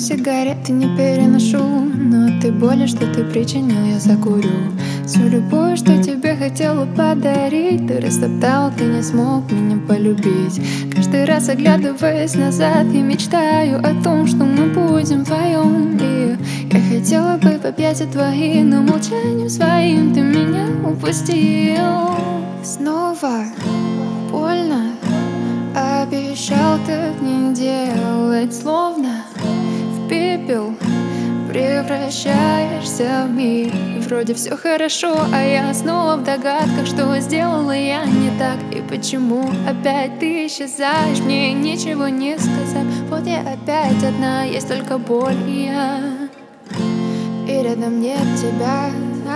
сигареты не переношу, но от той боли, что ты причинил, я закурю. Всю любовь, что тебе хотела подарить, ты растоптал, ты не смог меня полюбить. Каждый раз, оглядываясь назад, я мечтаю о том, что мы будем вдвоем. И я хотела бы в объятия твои, но молчанием своим ты меня упустил. Снова больно, обещал так не делать, словно в пепел превращаешься в миг. И вроде все хорошо, а я снова в догадках, что сделала я не так. И почему опять ты исчезаешь, мне ничего не сказать. Вот я опять одна, есть только боль и я, и рядом нет тебя.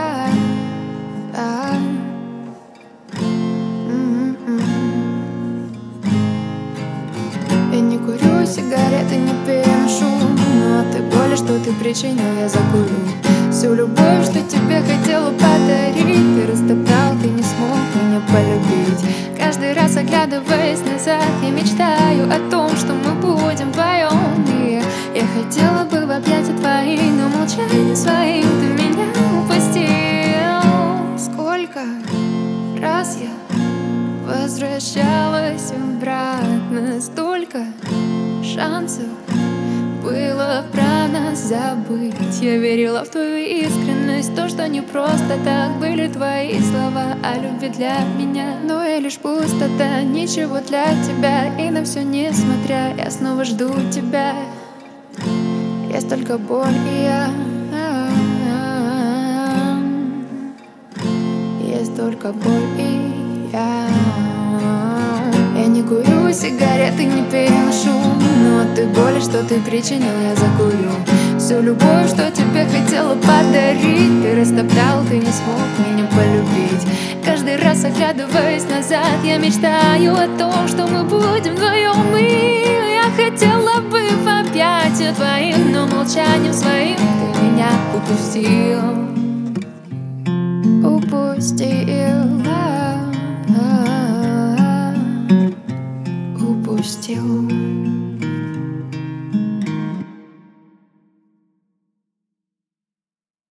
Я не курю сигареты, не переношу, но от той боли, что ты причинил, я закурю. Всю любовь, что тебе хотела подарить, ты растоптал, ты не смог меня полюбить. Каждый раз, оглядываясь назад, я мечтаю о том, что мы будем вдвоем. И я хотела бы в объятия твои, но молчанием своим ты меня упустил. Сколько раз я возвращалась обратно, столько шансов было про нас забыть. Я верила в твою искренность, то, что не просто так были твои слова о любви для меня. Но я лишь пустота, ничего для тебя. И на все несмотря, я снова жду тебя. Есть только боль и я, есть только боль и я. Я не курю сигареты, не переношу, но от той боли, что ты причинил, я закурю. Всю любовь, что тебе хотела подарить, ты растоптал, ты не смог меня полюбить. Каждый раз, оглядываясь назад, я мечтаю о том, что мы будем вдвоем. И я хотела бы в объятия твоим, но молчанием своим ты меня упустил. Упустил.